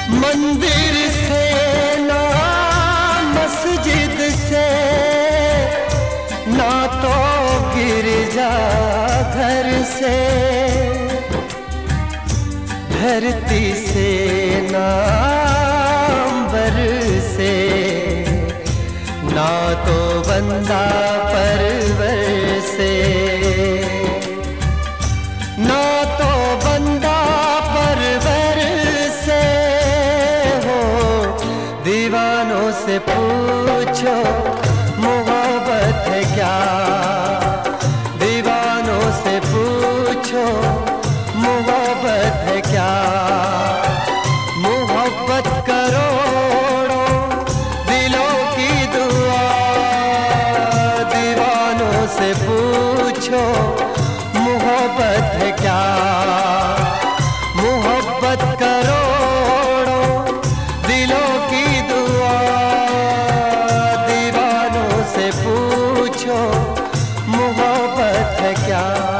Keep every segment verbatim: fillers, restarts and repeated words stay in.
मंदिर से ना मस्जिद से ना तो गिरजा घर से, धरती से ना अंबर से, ना तो बंदा परवर से, ना तो बंदा परवर से हो। दीवानों से पूछो मोहब्बत है क्या, दीवानों से पूछो मोहब्बत है क्या। मोहब्बत करोड़ों दिलों की दुआ, दीवानों से पूछो मोहब्बत है क्या। मोहब्बत करोड़ों दिलों की दुआ, दीवानों से पूछो मोहब्बत है क्या।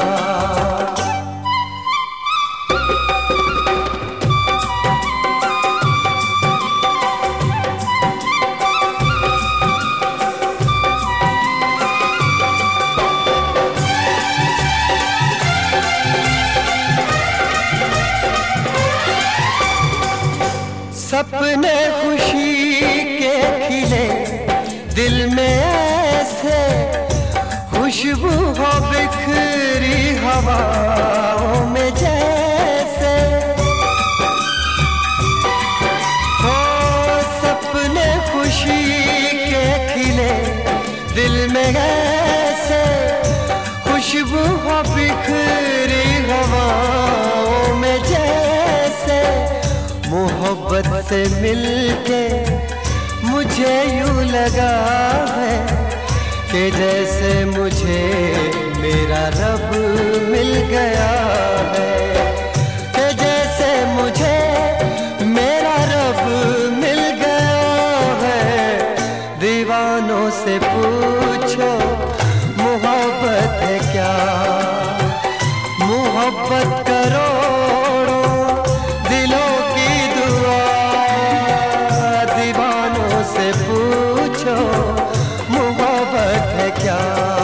सपने खुशी के खिले दिल में ऐसे, खुशबू हो बिखरी हवाओं में जैसे। हो सपने खुशी के खिले दिल में ऐसे, खुशबू हो बिखरी हवाओं में जैसे। मोहब्बत से मिलके मुझे यूं लगा है कि जैसे मुझे मेरा रब मिल गया है, कि जैसे मुझे मेरा रब मिल गया है। दीवानों से पूछो मोहब्बत है क्या। मोहब्बत करोड़ों दिलों की दुआ, दीवानों से पूछो मोहब्बत है क्या।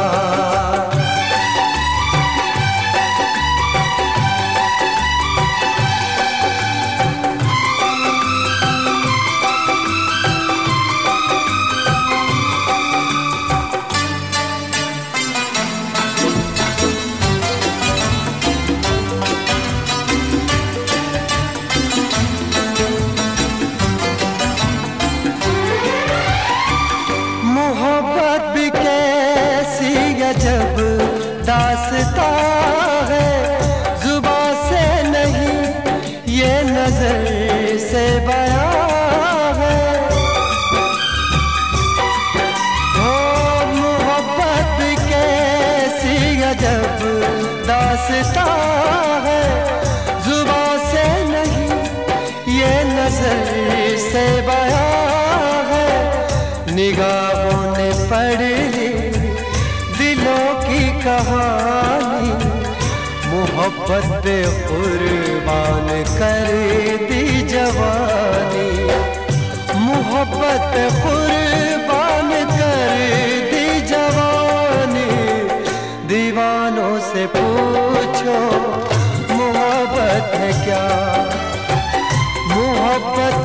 मोहब्बत भी कैसी अजब दास्तां है, जुबां से नहीं ये नजर से बयां है। हो मोहब्बत भी कैसी अजब दास्तां है, जुबां से नहीं ये नजर से बयां है। निगाहों ने पढ़ ली दिलों की कहानी, मोहब्बत पे कुर्बान कर दी जवानी। मोहब्बत पे कुर्बान कर दी जवानी। दीवानों से पूछो मोहब्बत है क्या। मोहब्बत